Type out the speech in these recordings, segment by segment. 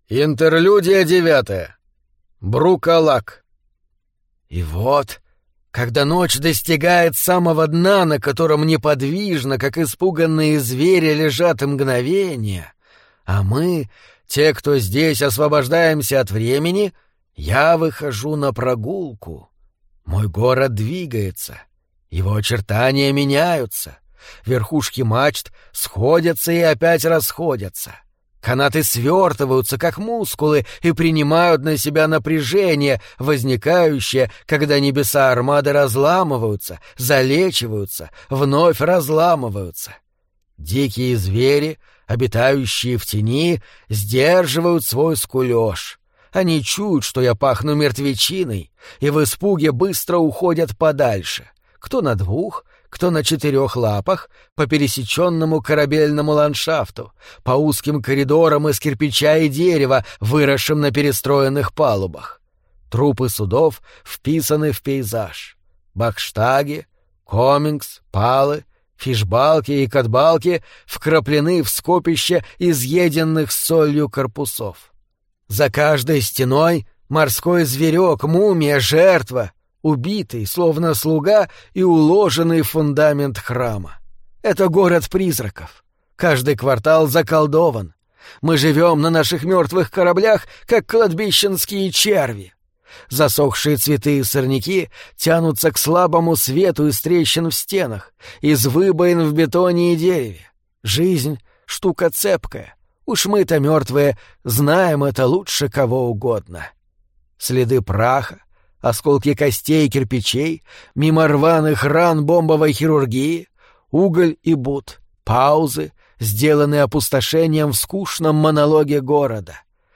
Интерлюдия 9. Брукалак. И вот, когда ночь достигает самого дна, на котором неподвижно, как испуганные звери, лежат мгновения, а мы, те, кто здесь, освобождаемся от времени, я выхожу на прогулку. Мой город двигается, его очертания меняются, верхушки мачт сходятся и опять расходятся. Канаты свертываются, как мускулы, и принимают на себя напряжение, возникающее, когда небеса армады разламываются, залечиваются, вновь разламываются. Дикие звери, обитающие в тени, сдерживают свой скулёж. Они чуют, что я пахну мертвечиной, и в испуге быстро уходят подальше. Кто на 2, кто на 4 лапах, по пересеченному корабельному ландшафту, по узким коридорам из кирпича и дерева, выросшим на перестроенных палубах. Трупы судов вписаны в пейзаж. Бакштаги, комингс, палы, фишбалки и катбалки вкраплены в скопище изъеденных солью корпусов. За каждой стеной морской зверек, мумия, жертва, убитый, словно слуга, и уложенный в фундамент храма. Это город призраков. Каждый квартал заколдован. Мы живем на наших мертвых кораблях, как кладбищенские черви. Засохшие цветы и сорняки тянутся к слабому свету из трещин в стенах, из выбоин в бетоне и дереве. Жизнь — штука цепкая. Уж мы-то мертвые знаем это лучше кого угодно. Следы праха, осколки костей и кирпичей, мимо рваных ран бомбовой хирургии, уголь и бут, паузы, сделанные опустошением в скучном монологе города.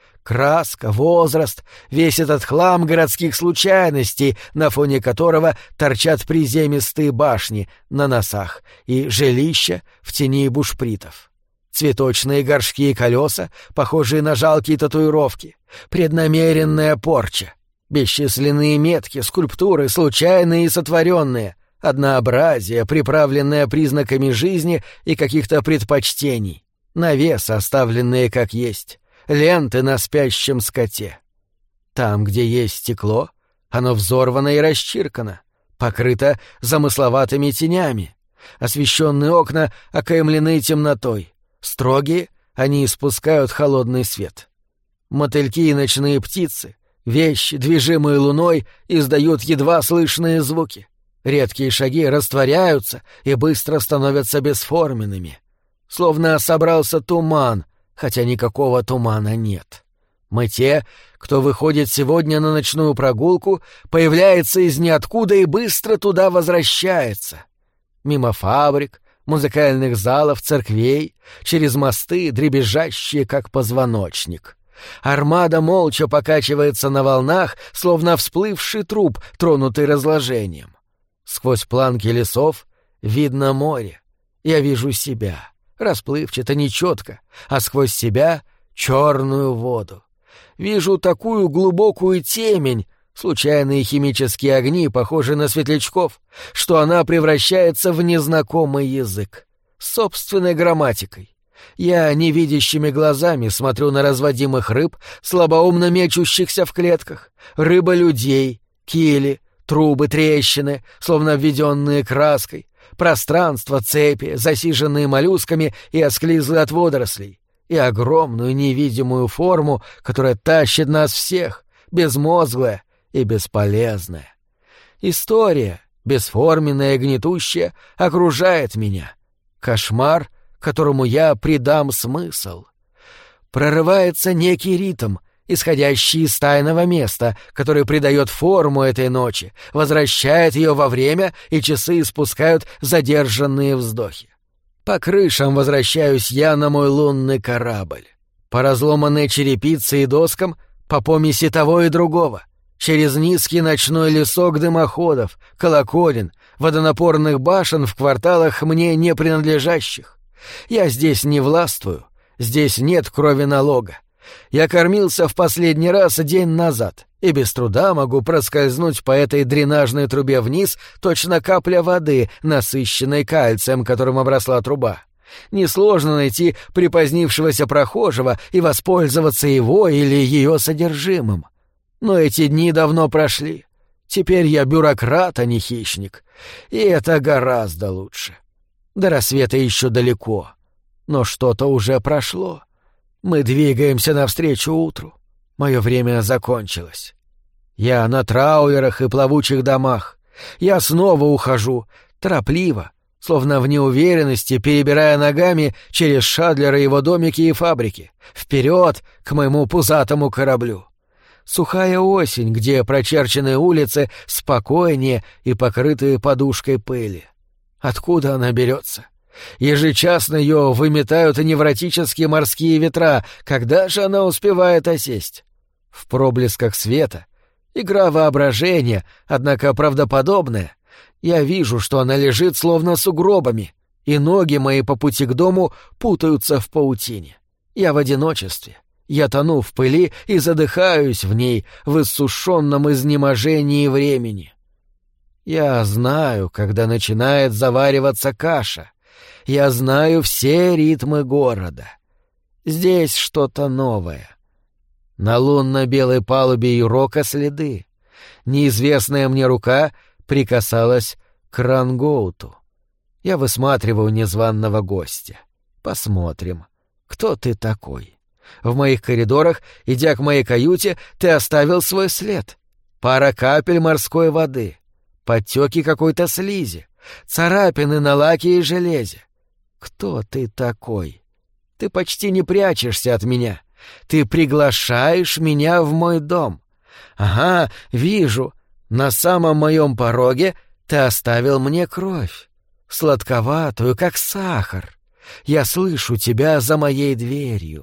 Краска, возраст, весь этот хлам городских случайностей, на фоне которого торчат приземистые башни на носах и жилища в тени бушпритов. Цветочные горшки и колеса, похожие на жалкие татуировки, преднамеренная порча, бесчисленные метки, скульптуры, случайные и сотворенные, однообразие, приправленное признаками жизни и каких-то предпочтений, навес, оставленные как есть, ленты на спящем скоте. Там, где есть стекло, оно взорвано и расчиркано, покрыто замысловатыми тенями. Освещенные окна окаймлены темнотой. Строгие, они испускают холодный свет. Мотыльки и ночные птицы, вещи, движимые луной, издают едва слышные звуки. Редкие шаги растворяются и быстро становятся бесформенными. Словно собрался туман, хотя никакого тумана нет. Мы те, кто выходит сегодня на ночную прогулку, появляется из ниоткуда и быстро туда возвращается. Мимо фабрик, музыкальных залов, церквей, через мосты, дребезжащие, как позвоночник. Армада молча покачивается на волнах, словно всплывший труп, тронутый разложением. Сквозь планки лесов видно море. Я вижу себя, расплывчато, нечетко, а сквозь себя — черную воду. Вижу такую глубокую темень, случайные химические огни, похожие на светлячков, что она превращается в незнакомый язык, с собственной грамматикой. Я невидящими глазами смотрю на разводимых рыб, слабоумно мечущихся в клетках, рыболюдей, кили, трубы, трещины, словно введенные краской, пространство, цепи, засиженные моллюсками и осклизлые от водорослей, и огромную невидимую форму, которая тащит нас всех, безмозглая и бесполезная. История, бесформенная и гнетущая, окружает меня. Кошмар, которому я придам смысл. Прорывается некий ритм, исходящий из тайного места, который придает форму этой ночи, возвращает ее во время, и часы испускают задержанные вздохи. По крышам возвращаюсь я на мой лунный корабль. По разломанной черепице и доскам, по помеси того и другого, через низкий ночной лесок дымоходов, колоколен, водонапорных башен в кварталах мне не принадлежащих. Я здесь не властвую, здесь нет крови налога. Я кормился в последний раз день назад, и без труда могу проскользнуть по этой дренажной трубе вниз, точно капля воды, насыщенной кальцием, которым обросла труба. Несложно найти припозднившегося прохожего и воспользоваться его или ее содержимым. Но эти дни давно прошли. Теперь я бюрократ, а не хищник. И это гораздо лучше. До рассвета еще далеко. Но что-то уже прошло. Мы двигаемся навстречу утру. Мое время закончилось. Я на траулерах и плавучих домах. Я снова ухожу, торопливо, словно в неуверенности, перебирая ногами через Шадлера его домики и фабрики, вперед к моему пузатому кораблю. Сухая осень, где прочерченные улицы спокойнее и покрытые подушкой пыли. Откуда она берется? Ежечасно ее выметают невротические морские ветра. Когда же она успевает осесть? В проблесках света, игра воображения, однако правдоподобная. Я вижу, что она лежит словно сугробами, и ноги мои по пути к дому путаются в паутине. Я в одиночестве. Я тону в пыли и задыхаюсь в ней в иссушенном изнеможении времени. Я знаю, когда начинает завариваться каша. Я знаю все ритмы города. Здесь что-то новое. На лунно-белой палубе Юрока следы. Неизвестная мне рука прикасалась к рангоуту. Я высматриваю незваного гостя. Посмотрим, кто ты такой. В моих коридорах, идя к моей каюте, ты оставил свой след. Пара капель морской воды, подтеки какой-то слизи, царапины на лаке и железе. Кто ты такой? Ты почти не прячешься от меня. Ты приглашаешь меня в мой дом. Ага, вижу, на самом моем пороге ты оставил мне кровь, сладковатую, как сахар. Я слышу тебя за моей дверью.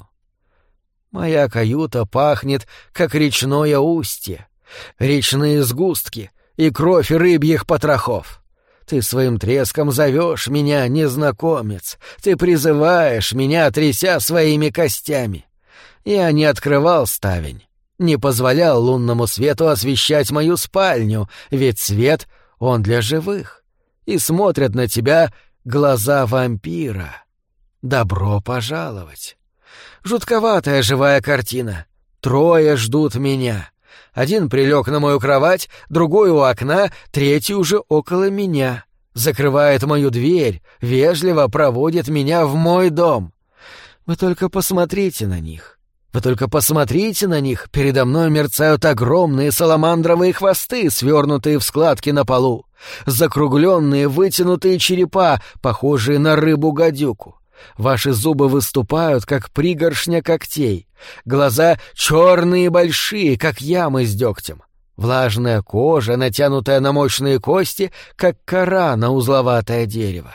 Моя каюта пахнет, как речное устье, речные сгустки и кровь рыбьих потрохов. Ты своим треском зовешь меня, незнакомец, ты призываешь меня, тряся своими костями. Я не открывал ставень, не позволял лунному свету освещать мою спальню, ведь свет, он для живых, и смотрят на тебя глаза вампира. Добро пожаловать. Жутковатая живая картина. Трое ждут меня. Один прилег на мою кровать, другой у окна, третий уже около меня. Закрывает мою дверь, вежливо проводит меня в мой дом. Вы только посмотрите на них. Вы только посмотрите на них. Передо мной мерцают огромные саламандровые хвосты, свернутые в складки на полу. Закругленные вытянутые черепа, похожие на рыбу-гадюку. Ваши зубы выступают, как пригоршня когтей. Глаза черные и большие, как ямы с дегтем. Влажная кожа, натянутая на мощные кости, как кора на узловатое дерево.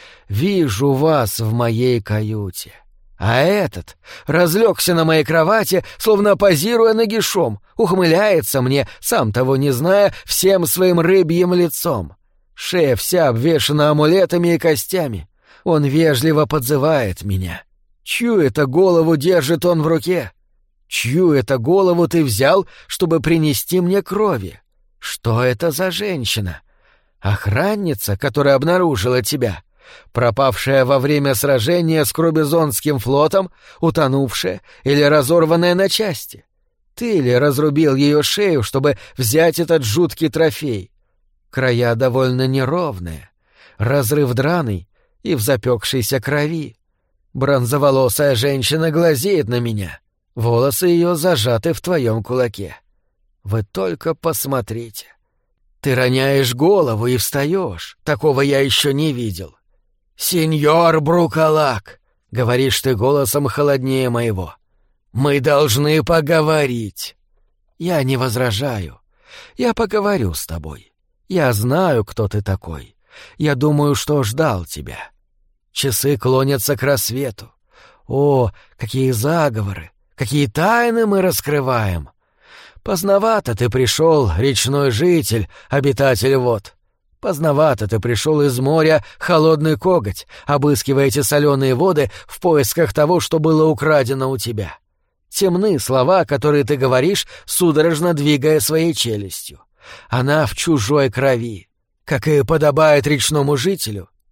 Вижу вас в моей каюте. А этот разлегся на моей кровати, словно позируя нагишом, ухмыляется мне, сам того не зная, всем своим рыбьим лицом. Шея вся обвешана амулетами и костями. Он вежливо подзывает меня. Чью это голову держит он в руке? Чью это голову ты взял, чтобы принести мне крови? Что это за женщина? Охранница, которая обнаружила тебя? Пропавшая во время сражения с Крубизонским флотом, утонувшая или разорванная на части? Ты ли разрубил ее шею, чтобы взять этот жуткий трофей? Края довольно неровные, разрыв драный и в запекшейся крови. Бронзоволосая женщина глазеет на меня. Волосы ее зажаты в твоем кулаке. Вы только посмотрите. Ты роняешь голову и встаешь. Такого я еще не видел. «Сеньор Брукалак», — говоришь ты голосом холоднее моего, — «мы должны поговорить». Я не возражаю. Я поговорю с тобой. Я знаю, кто ты такой. Я думаю, что ждал тебя. Часы клонятся к рассвету. О, какие заговоры, какие тайны мы раскрываем. Поздновато ты пришел, речной житель, обитатель вод. Поздновато ты пришел из моря, холодный коготь, обыскивая эти соленые воды в поисках того, что было украдено у тебя. Темны слова, которые ты говоришь, судорожно двигая своей челюстью. Она в чужой крови. Как и подобает речному жителю,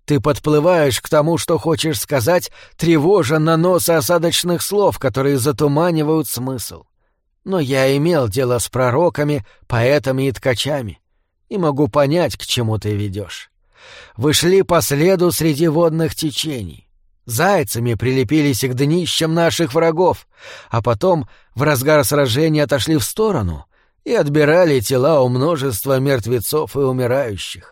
Ты подплываешь к тому, что хочешь сказать, тревожа наносы осадочных слов, которые затуманивают смысл. Но я имел дело с пророками, поэтами и ткачами, и могу понять, к чему ты ведешь. Вы шли по следу среди водных течений. Зайцами прилепились к днищам наших врагов, а потом в разгар сражения отошли в сторону и отбирали тела у множества мертвецов и умирающих.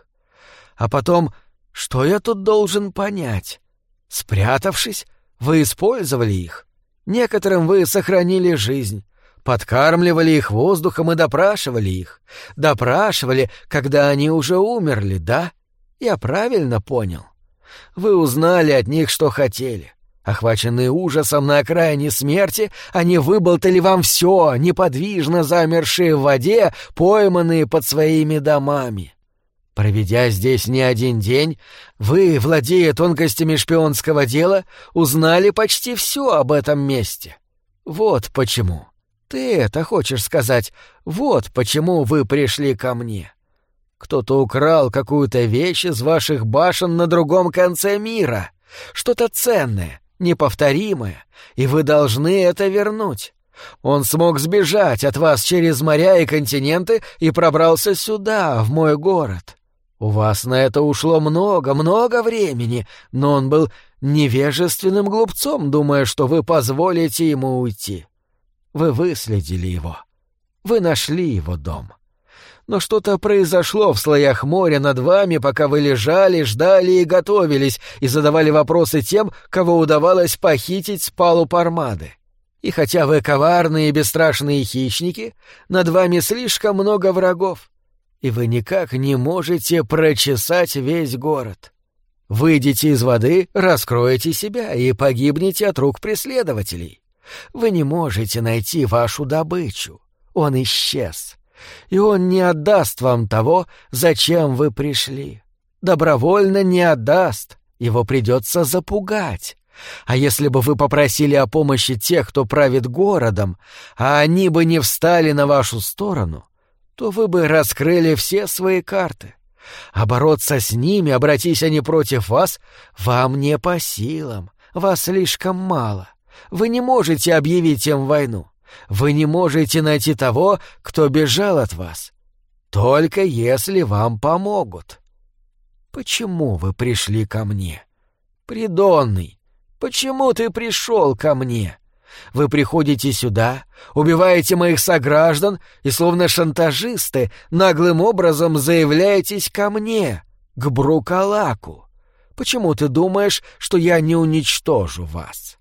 А потом, что я тут должен понять? Спрятавшись, вы использовали их. Некоторым вы сохранили жизнь, подкармливали их воздухом и допрашивали их. Допрашивали, когда они уже умерли, да? Я правильно понял? Вы узнали от них, что хотели. Охваченные ужасом на окраине смерти, они выболтали вам все, неподвижно замершие в воде, пойманные под своими домами. Проведя здесь не один день, вы, владея тонкостями шпионского дела, узнали почти все об этом месте. Вот почему. Ты это хочешь сказать, вот почему вы пришли ко мне. Кто-то украл какую-то вещь из ваших башен на другом конце мира. Что-то ценное, неповторимое, и вы должны это вернуть. Он смог сбежать от вас через моря и континенты и пробрался сюда, в мой город. У вас на это ушло много времени, но он был невежественным глупцом, думая, что вы позволите ему уйти. Вы выследили его. Вы нашли его дом. Но что-то произошло в слоях моря над вами, пока вы лежали, ждали и готовились, и задавали вопросы тем, кого удавалось похитить с палуб армады. И хотя вы коварные и бесстрашные хищники, над вами слишком много врагов, и вы никак не можете прочесать весь город. Выйдете из воды, раскроете себя и погибнете от рук преследователей. Вы не можете найти вашу добычу. Он исчез. И он не отдаст вам того, зачем вы пришли. Добровольно не отдаст, его придется запугать. А если бы вы попросили о помощи тех, кто правит городом, а они бы не встали на вашу сторону, то вы бы раскрыли все свои карты. А бороться с ними, обратись они против вас, вам не по силам, вас слишком мало. Вы не можете объявить им войну. Вы не можете найти того, кто бежал от вас. Только если вам помогут. Почему вы пришли ко мне? Придонный, почему ты пришел ко мне? Вы приходите сюда, убиваете моих сограждан и, словно шантажисты, наглым образом заявляетесь ко мне, к Брукалаку. Почему ты думаешь, что я не уничтожу вас?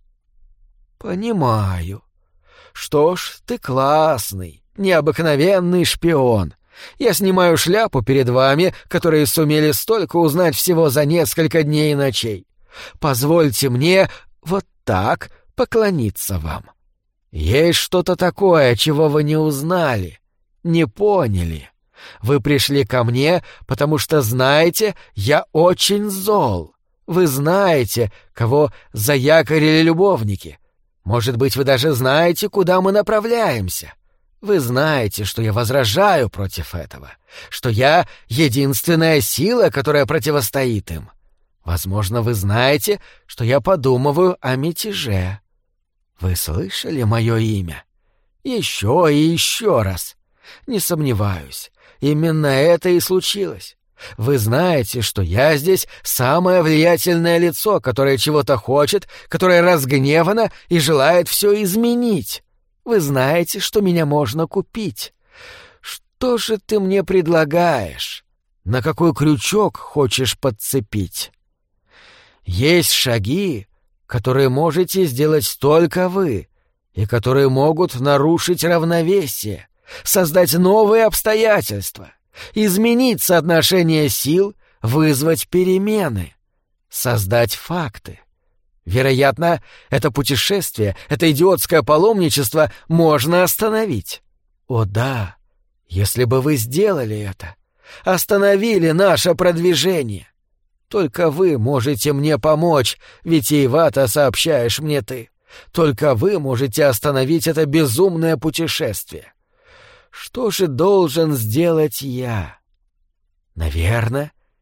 Понимаю. Что ж, ты классный, необыкновенный шпион. Я снимаю шляпу перед вами, которые сумели столько узнать всего за несколько дней и ночей. Позвольте мне вот так поклониться вам. Есть что-то такое, чего вы не узнали, не поняли. Вы пришли ко мне, потому что знаете, я очень зол. Вы знаете, кого заякорили любовники. Может быть, вы даже знаете, куда мы направляемся. Вы знаете, что я возражаю против этого, что я единственная сила, которая противостоит им. Возможно, вы знаете, что я подумываю о мятеже. Вы слышали мое имя? Еще и еще раз. Не сомневаюсь, именно это и случилось. Вы знаете, что я здесь самое влиятельное лицо, которое чего-то хочет, которое разгневано и желает все изменить. Вы знаете, что меня можно купить. Что же ты мне предлагаешь? На какой крючок хочешь подцепить? Есть шаги, которые можете сделать только вы, и которые могут нарушить равновесие, создать новые обстоятельства. Изменить соотношение сил, вызвать перемены, создать факты. Вероятно, это путешествие, это идиотское паломничество можно остановить. О да, если бы вы сделали это, остановили наше продвижение. Только вы можете мне помочь, витиевато сообщаешь мне ты. Только вы можете остановить это безумное путешествие. Что же должен сделать я? Наверное,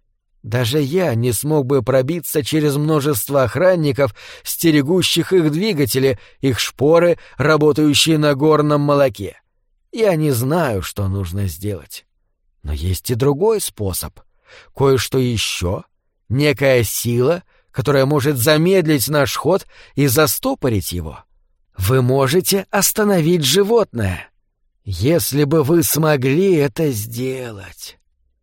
Даже я не смог бы пробиться через множество охранников, стерегущих их двигатели, их шпоры, работающие на горном молоке. Я не знаю, что нужно сделать. Но есть и другой способ. Кое-что еще, некая сила, которая может замедлить наш ход и застопорить его. Вы можете остановить животное, если бы вы смогли это сделать.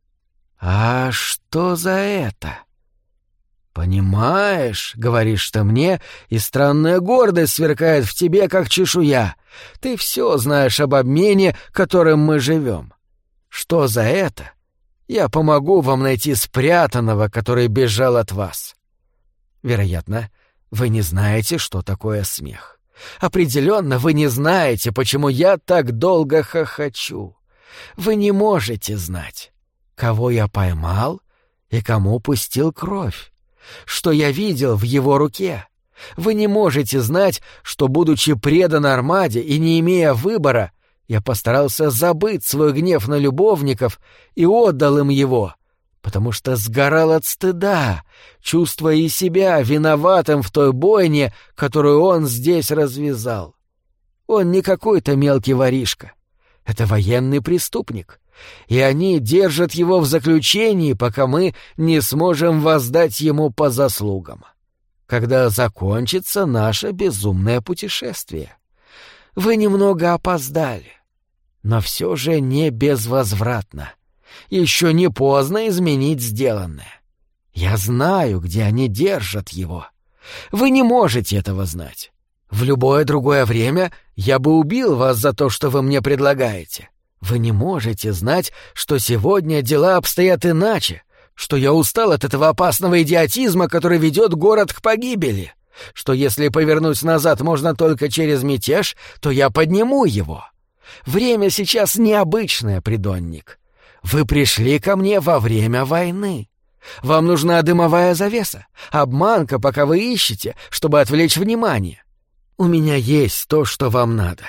А что за это? «Понимаешь, — говоришь ты мне, — и странная гордость сверкает в тебе, как чешуя. Ты все знаешь об обмене, которым мы живем. Что за это? Я помогу вам найти спрятанного, который бежал от вас». Вероятно, вы не знаете, что такое смех. Определенно, вы не знаете, почему я так долго хохочу. Вы не можете знать, кого я поймал и кому пустил кровь, что я видел в его руке. Вы не можете знать, что, будучи предан Армаде и не имея выбора, я постарался забыть свой гнев на любовников и отдал им его, потому что сгорал от стыда, чувствуя и себя виноватым в той бойне, которую он здесь развязал. Он не какой-то мелкий воришка. Это военный преступник. И они держат его в заключении, пока мы не сможем воздать ему по заслугам. Когда закончится наше безумное путешествие. Вы немного опоздали, но все же не безвозвратно. Еще не поздно изменить сделанное. Я знаю, где они держат его. Вы не можете этого знать. В любое другое время я бы убил вас за то, что вы мне предлагаете. Вы не можете знать, что сегодня дела обстоят иначе, что я устал от этого опасного идиотизма, который ведет город к погибели, что если повернуть назад можно только через мятеж, то я подниму его. Время сейчас необычное, придонник. Вы пришли ко мне во время войны. Вам нужна дымовая завеса, обманка, пока вы ищете, чтобы отвлечь внимание. У меня есть то, что вам надо.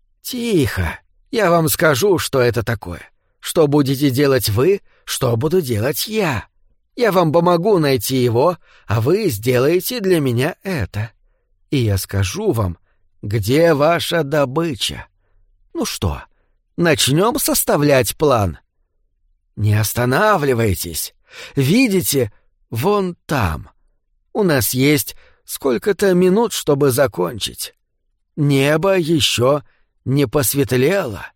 Тихо. Я вам скажу, что это такое. Что будете делать вы, что буду делать я. Я вам помогу найти его, а вы сделаете для меня это. И я скажу вам, где ваша добыча. Ну что, начнем составлять план? Не останавливайтесь. Видите, вон там. У нас есть сколько-то минут, чтобы закончить. Небо еще не посветлело.